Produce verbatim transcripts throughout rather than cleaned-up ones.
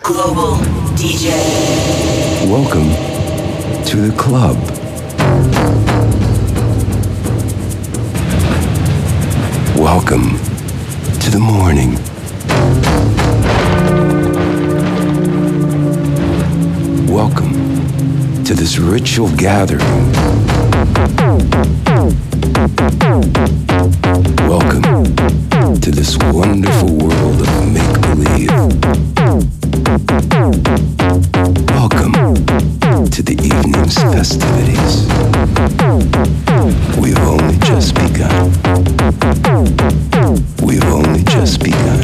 Global D J. Welcome to the club. Welcome to the morning. Welcome to this ritual gathering. Welcome to this wonderful world of make-believe. Welcome to the evening's festivities. We've only just begun. We've only just begun.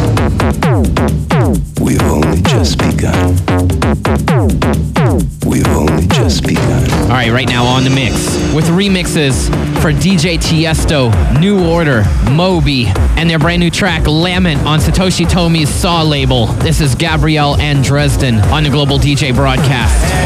We've only just begun. We've only just begun. All right, right now on the mix with remixes for D J Tiesto, New Order, Moby, and their brand new track Lament on Satoshi Tomi's Saw label. This is Gabrielle and Dresden on the Global D J broadcast.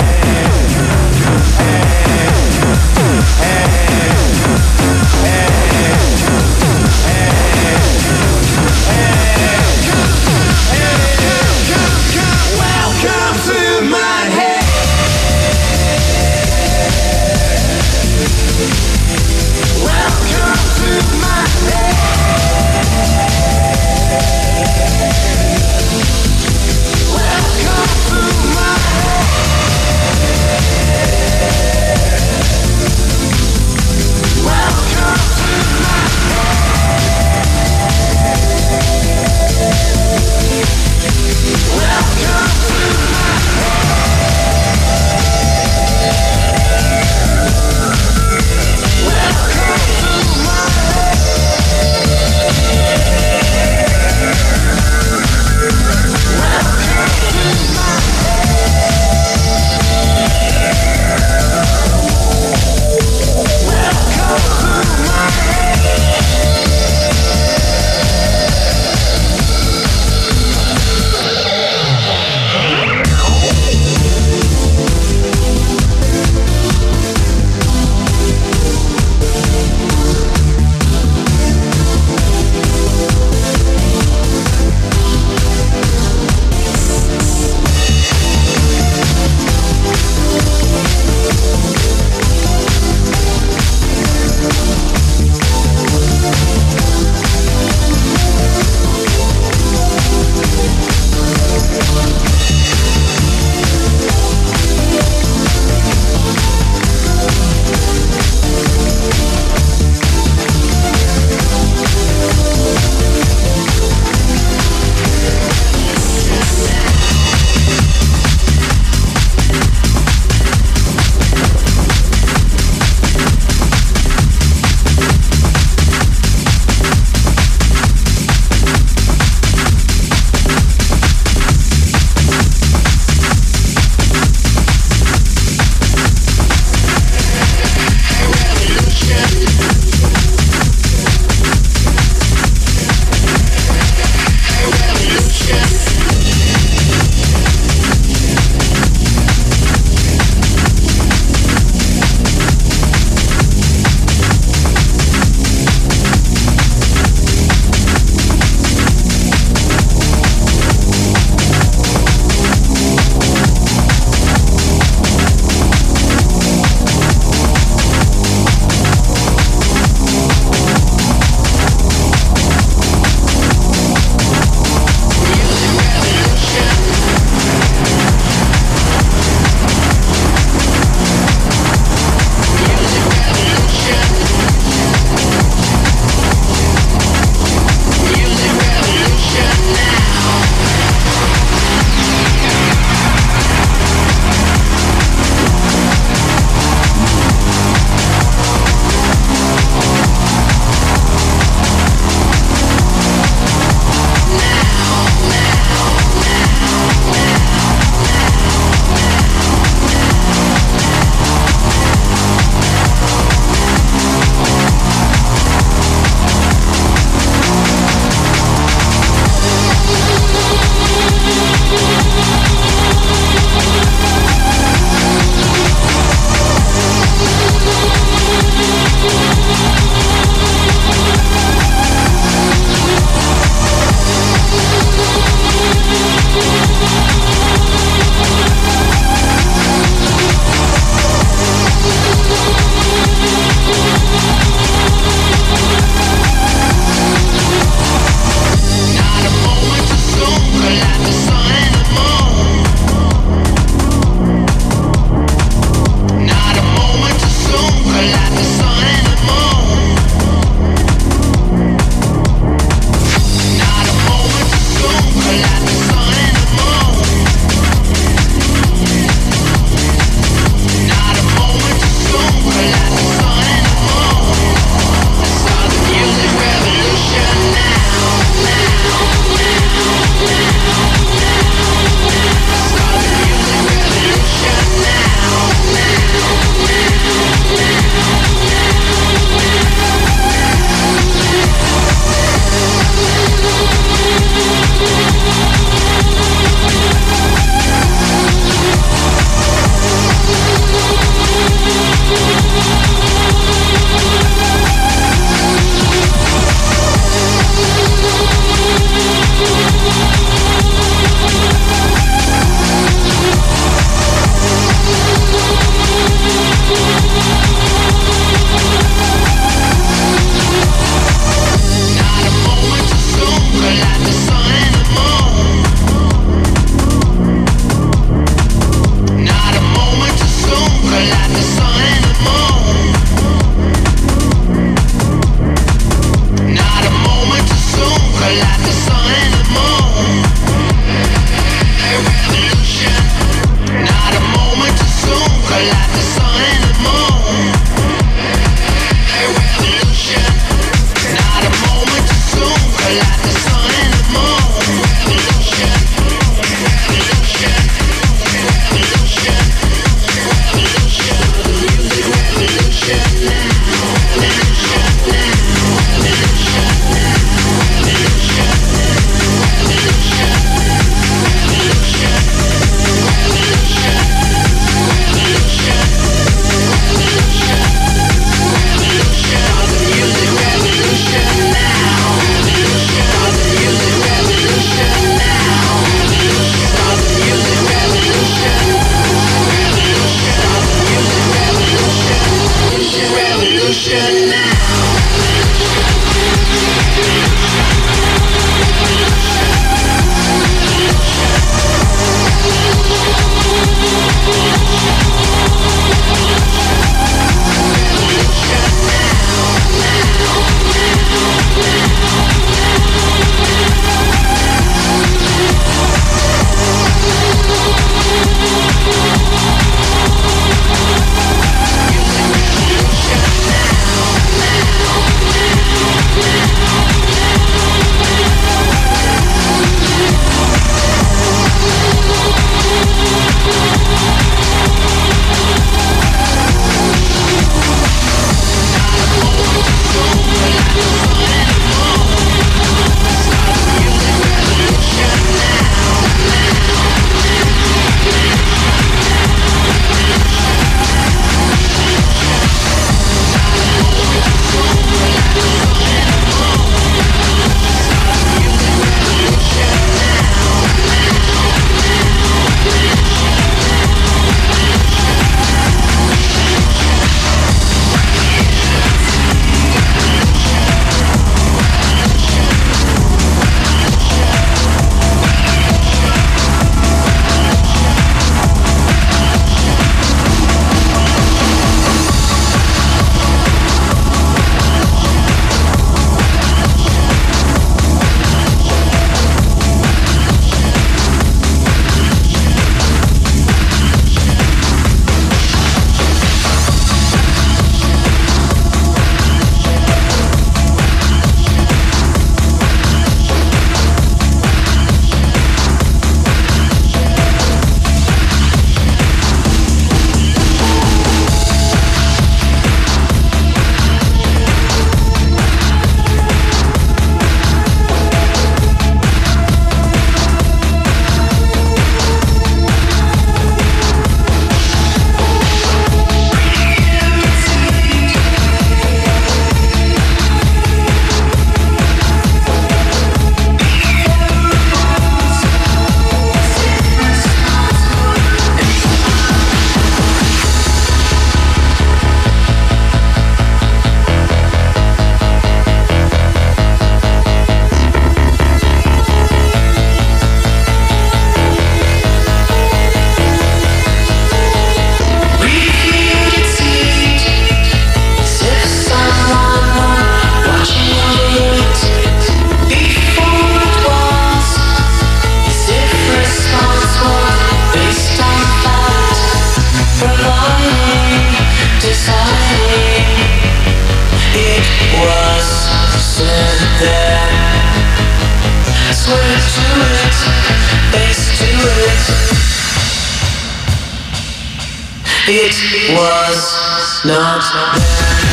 It was not there.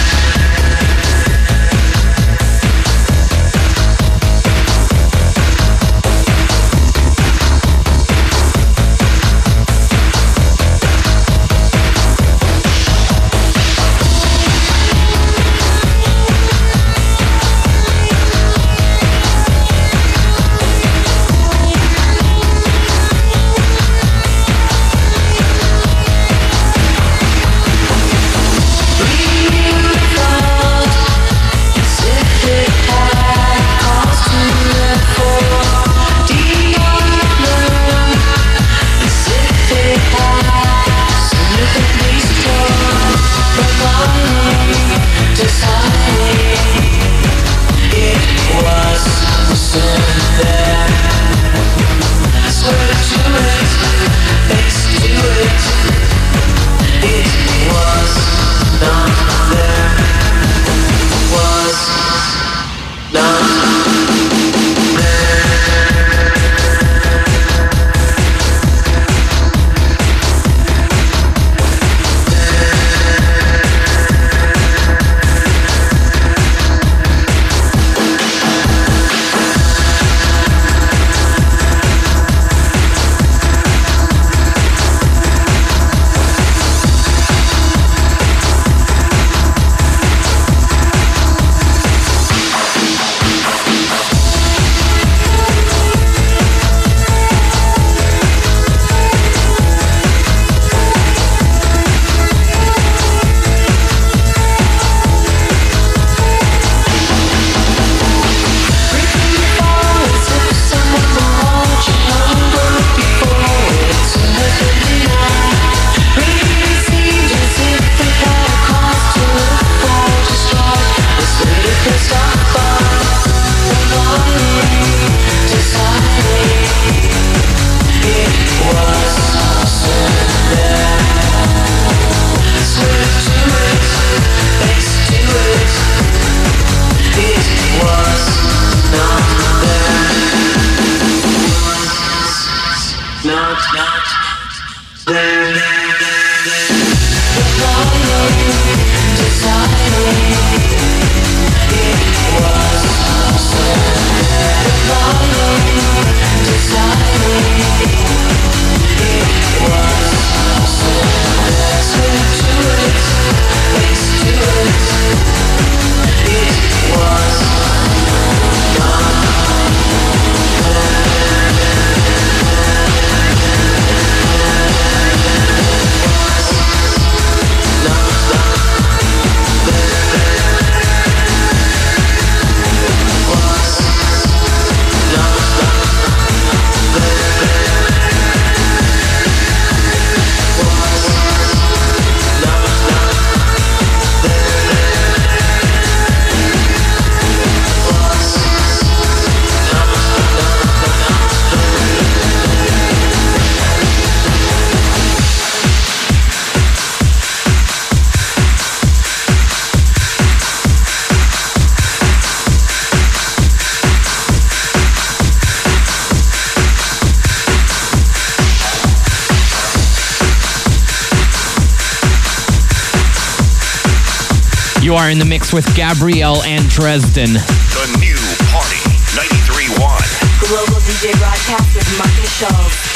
You are in the mix with Gabrielle and Dresden. The new Party ninety-three point one. Global D J broadcast with Marcus Schultz.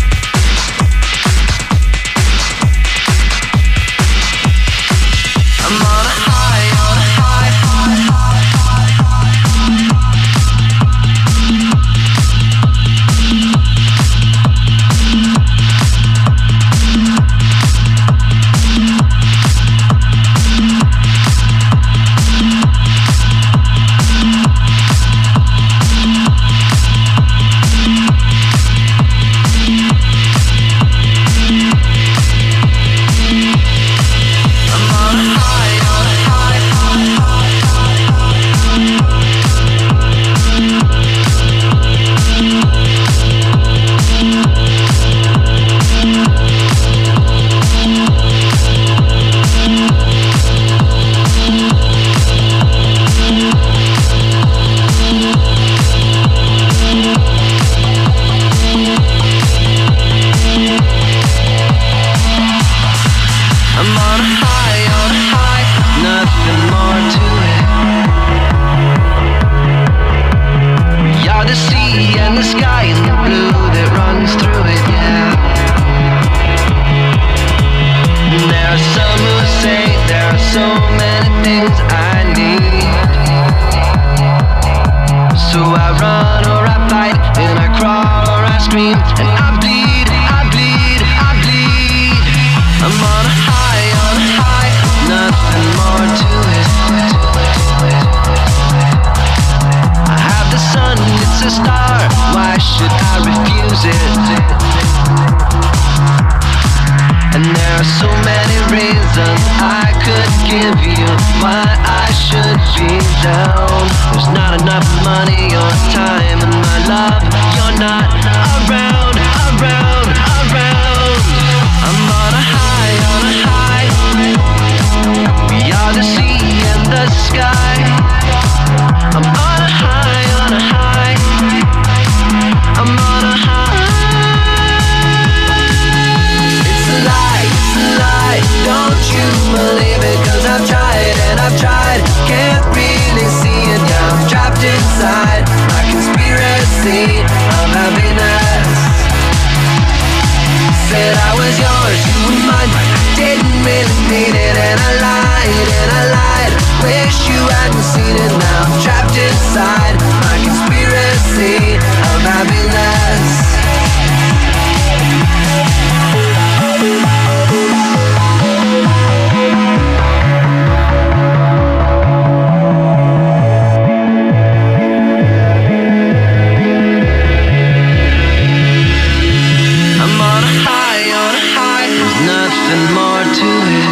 I'm many things I need. So I run or I fight, and I crawl or I scream, and I bleed, I bleed, I bleed. I'm on a high, on a high, nothing more to it. I have the sun, it's a star, why should I refuse it? And there are so many reasons I could give you why I should be down. There's not enough money or time in my love. You're not around, around, around. I'm on a high, on a high. We are the sea and the sky. I'm on a high, on a high. I'm on a high. It's a lie, it's a lie. Don't you believe it? Cause I've tried and I've tried. Can't really see it now. I'm trapped inside my conspiracy of happiness. Said I was yours, you were mine, but I didn't really mean it. And I lied, and I lied. Wish you hadn't seen it now. I'm trapped inside my conspiracy of happiness. I'm on a high, on a high. There's nothing more to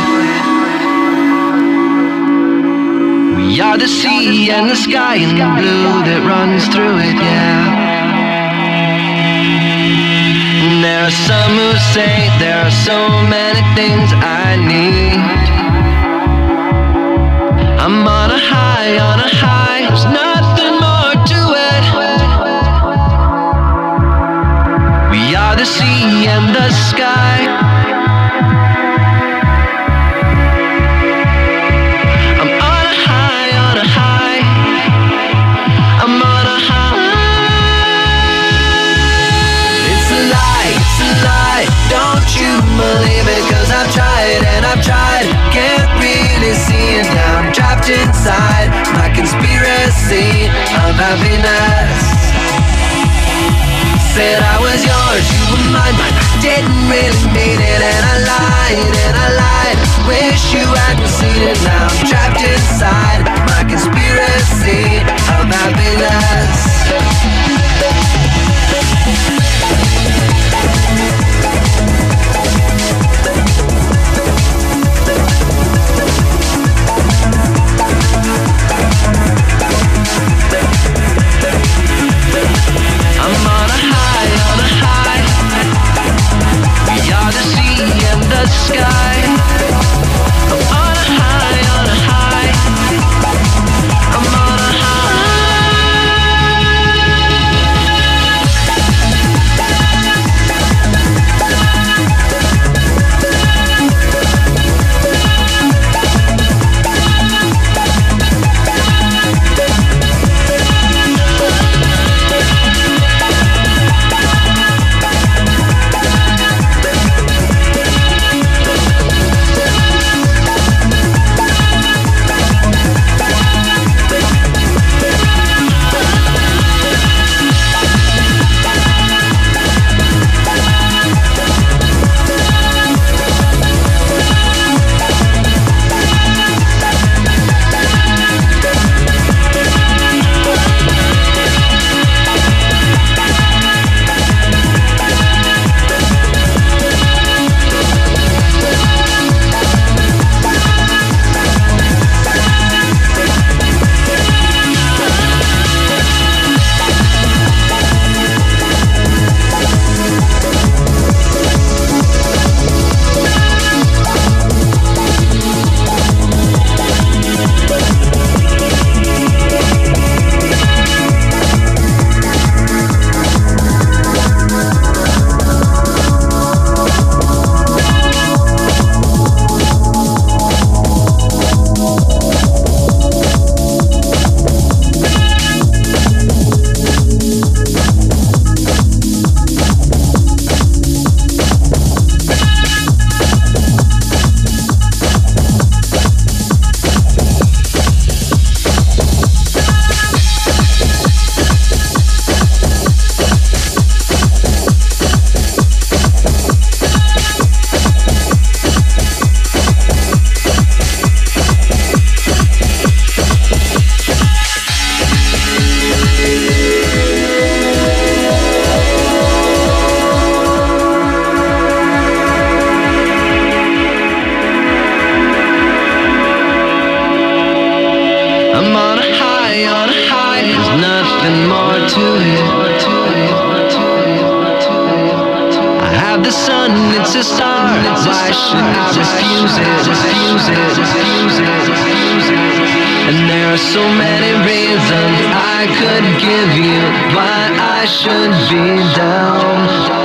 it. We are the sea and the sky and the blue that runs through it, yeah. And there are some who say there are so many things I need. I'm on a high, on a high. There's nothing more to it. We are the sea and the sky. I'm on a high, on a high. I'm on a high. It's a lie, it's a lie. Don't you believe it? Cause I've tried and I've tried. Can't really see it now. I'm trapped inside my conspiracy of happiness. Said I was yours, you were mine, but I didn't really mean it. And I lied, and I lied. Wish you hadn't seen it now. I'm trapped inside my conspiracy of happiness. I'm on a high, on a high. We are the sea and the sky. I'm on a high, on a high. I'm on a high. should I refuse it, refuse it, refuse it, refuse it. And there are so many reasons I could give you why I should be down.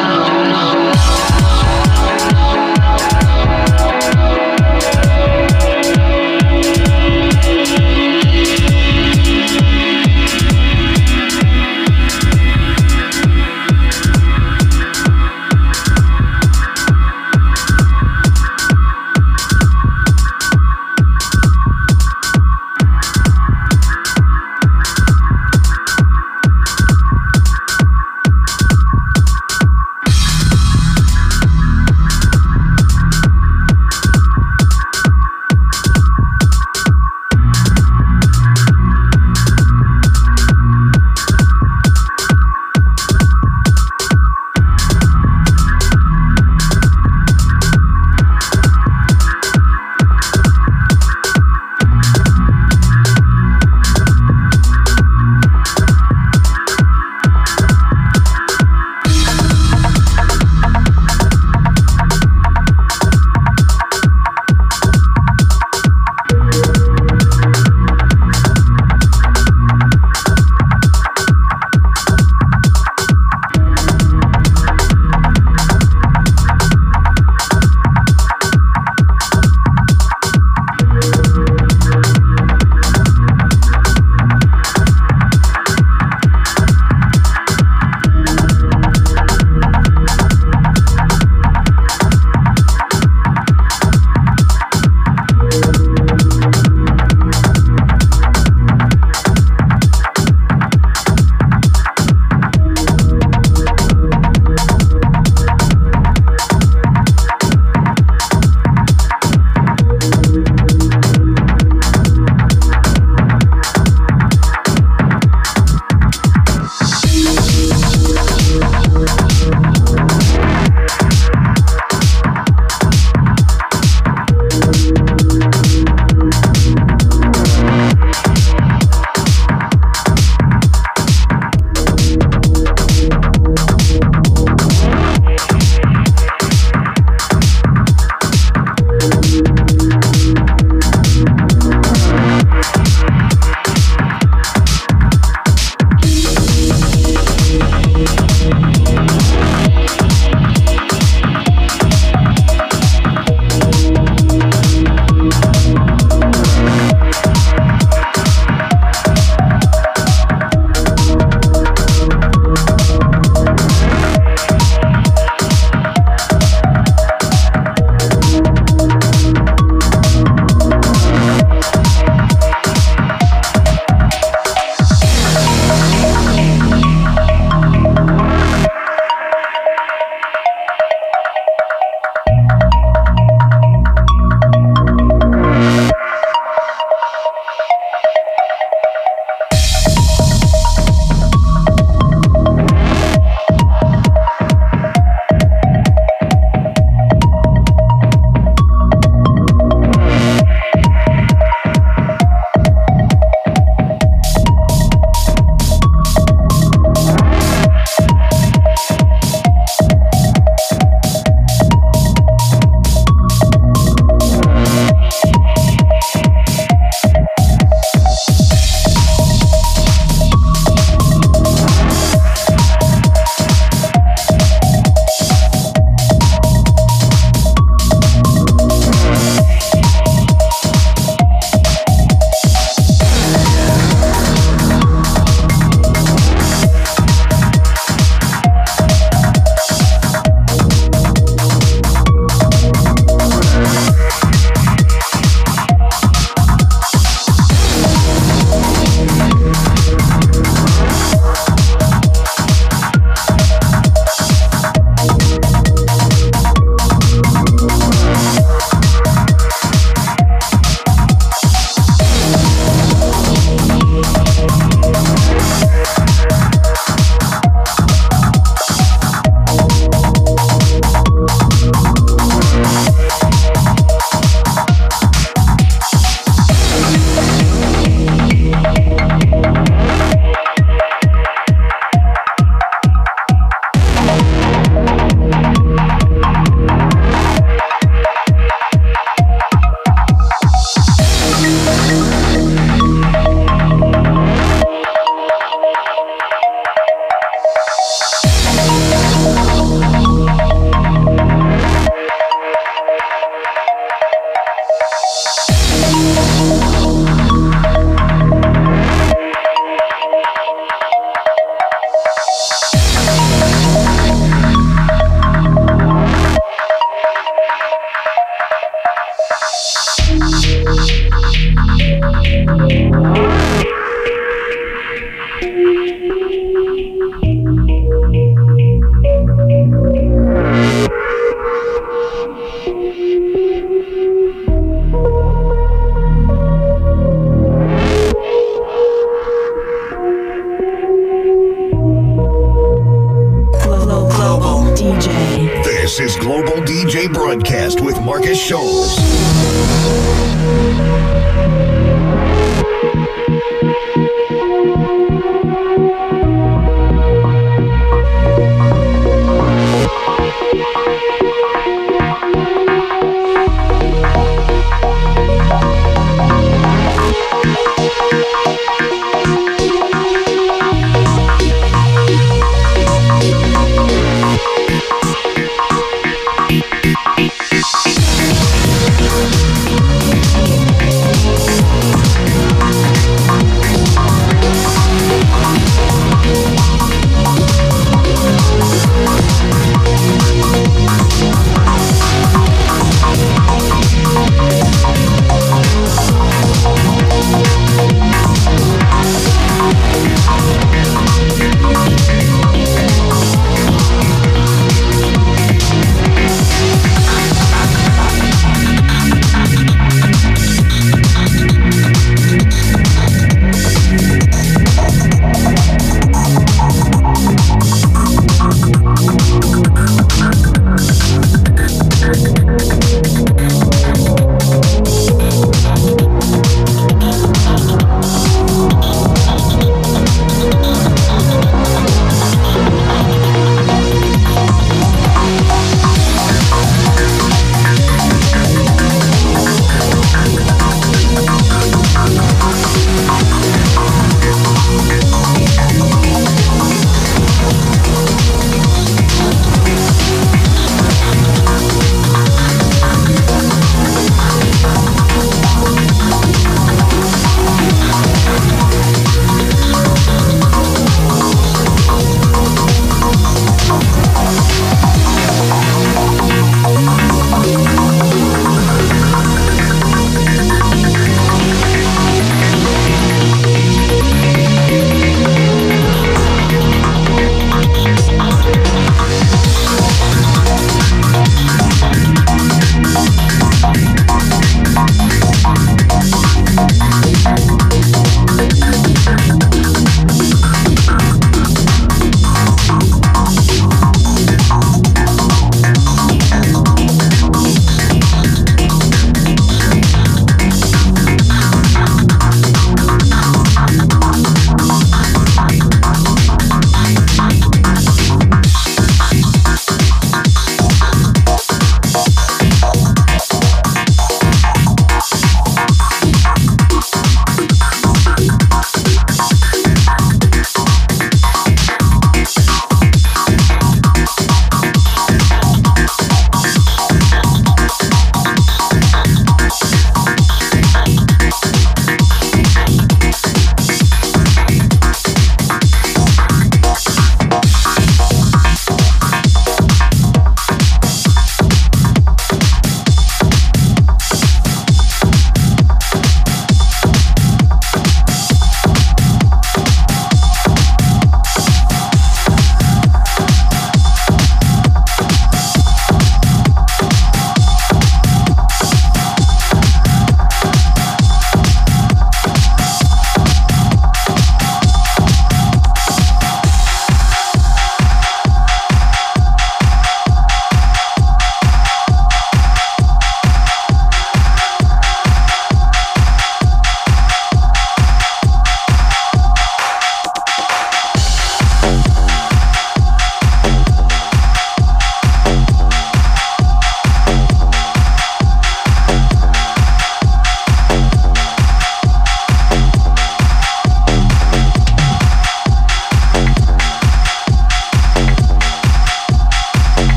This is Global D J Broadcast with Marcus Scholes.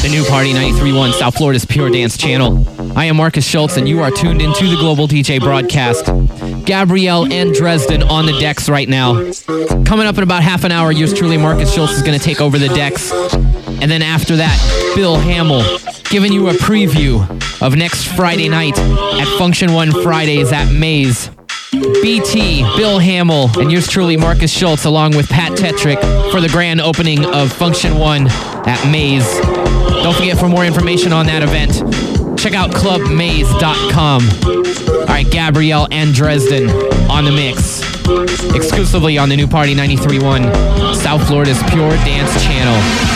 the new Party ninety-three point one, South Florida's Pure Dance channel. I am Marcus Schultz, and you are tuned into the Global D J broadcast. Gabrielle and Dresden on the decks right now. Coming up in about half an hour, yours truly, Marcus Schultz, is going to take over the decks. And then after that, Bill Hamill, giving you a preview of next Friday night at Function One Fridays at Maze. B T, Bill Hamill, and yours truly, Marcus Schultz, along with Pat Tetrick for the grand opening of Function One at Maze. Don't forget, for more information on that event, check out club maze dot com. All right, Gabrielle and Dresden on the mix, exclusively on the new Party ninety-three point one, South Florida's Pure Dance channel.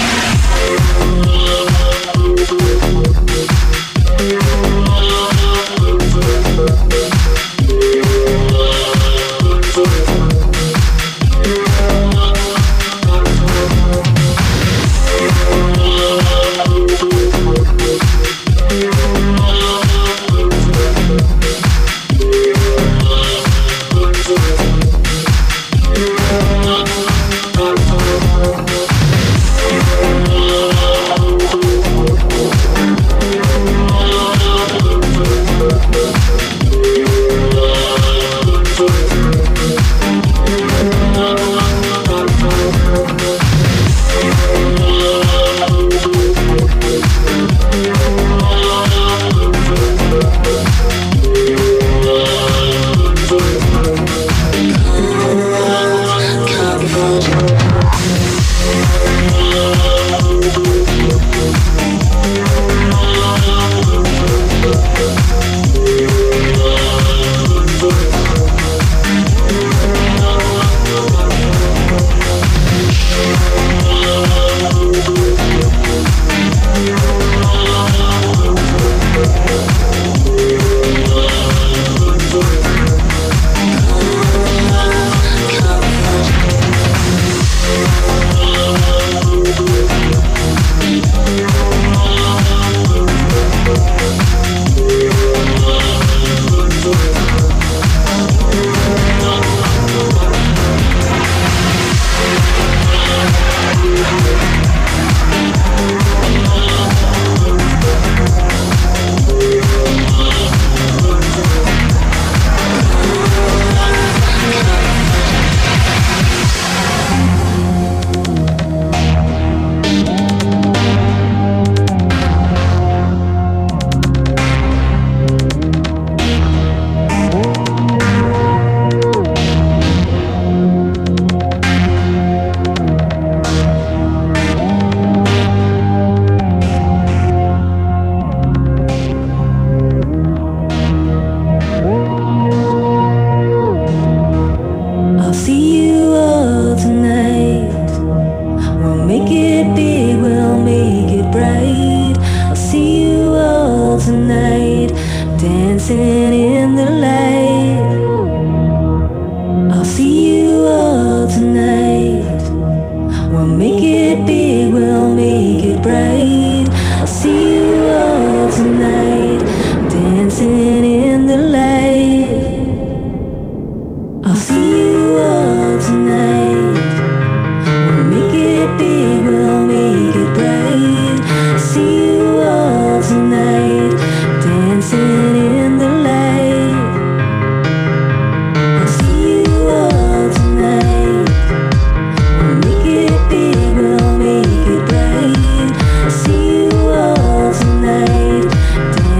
Tonight,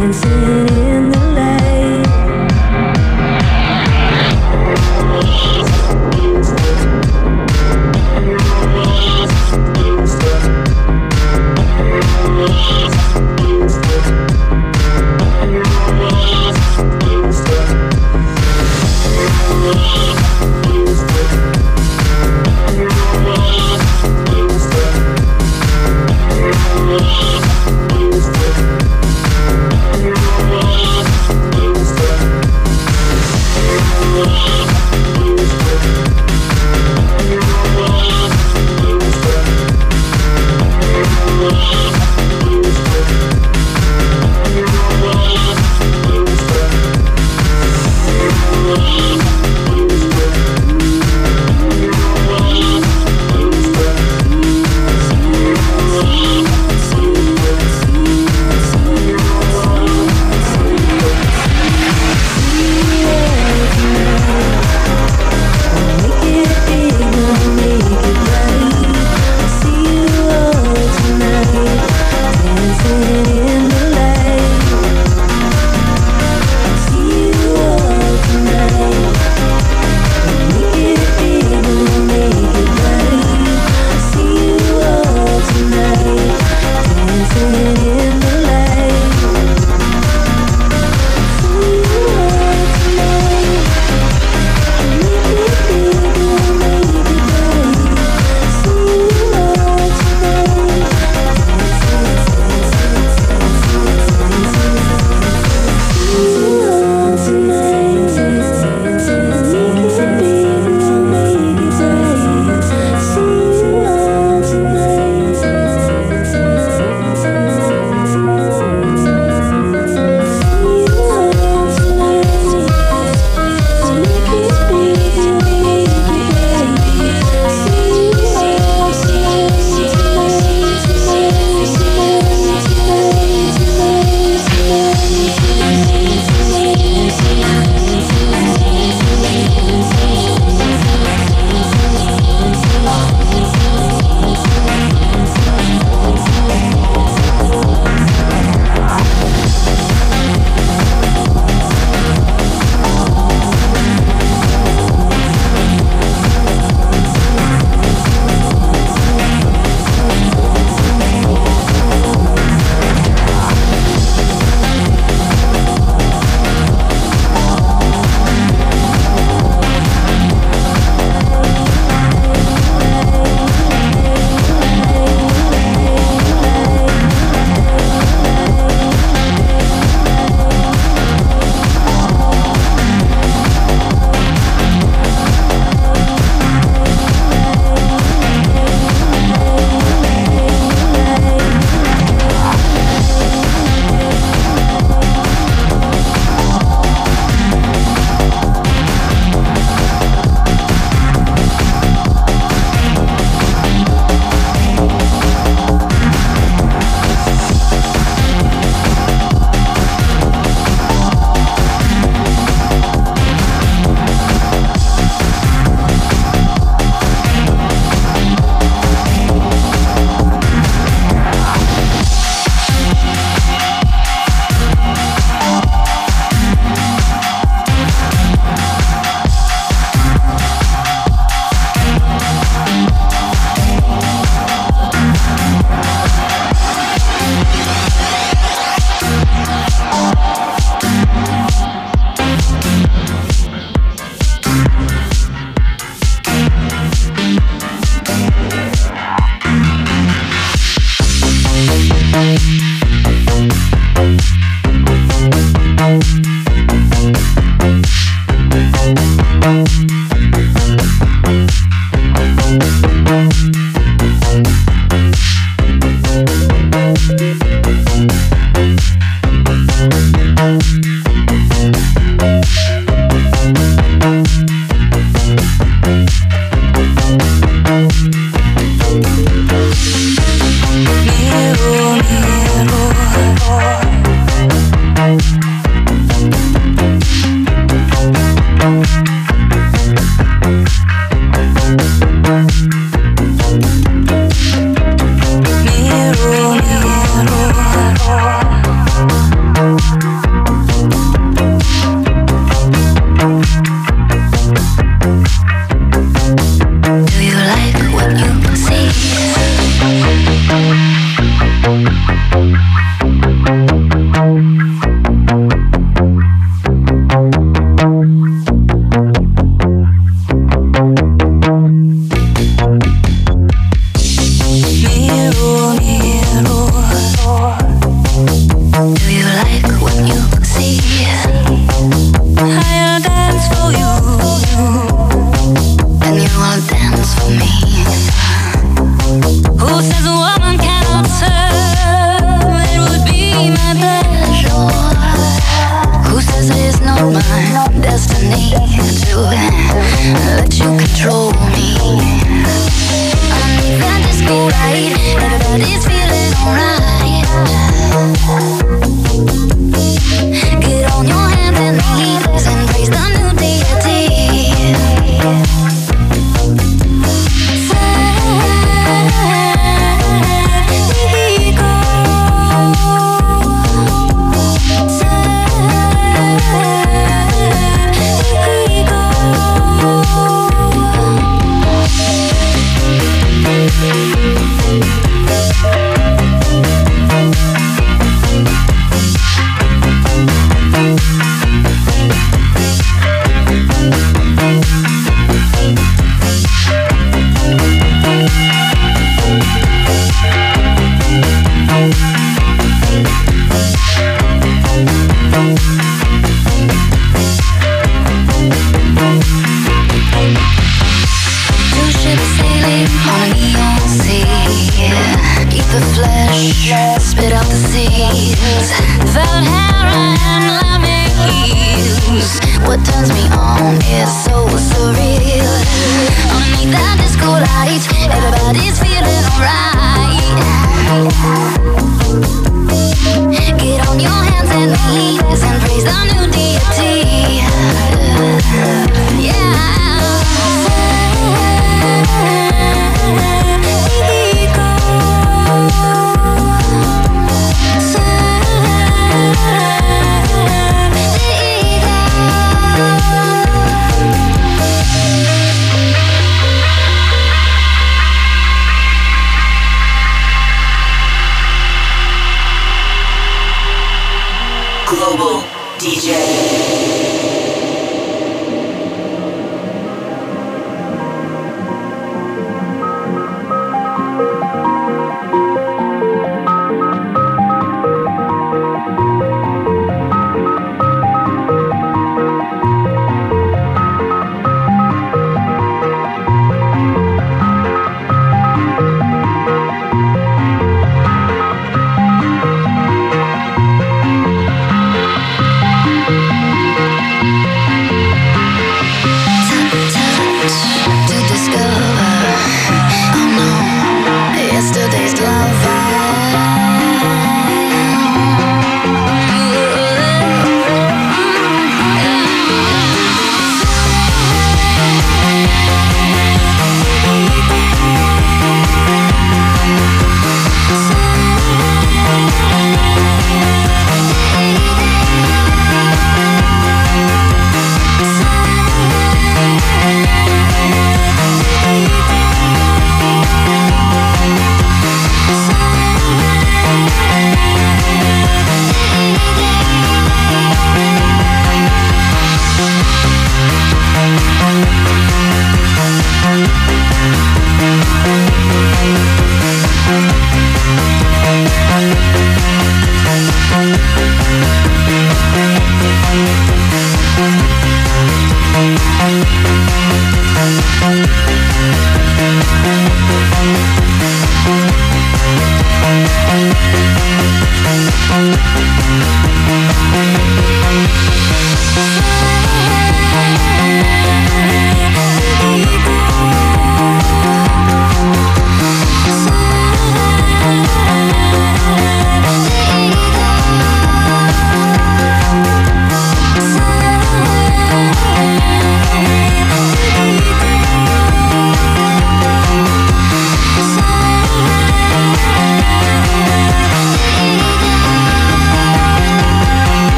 We'll be right back.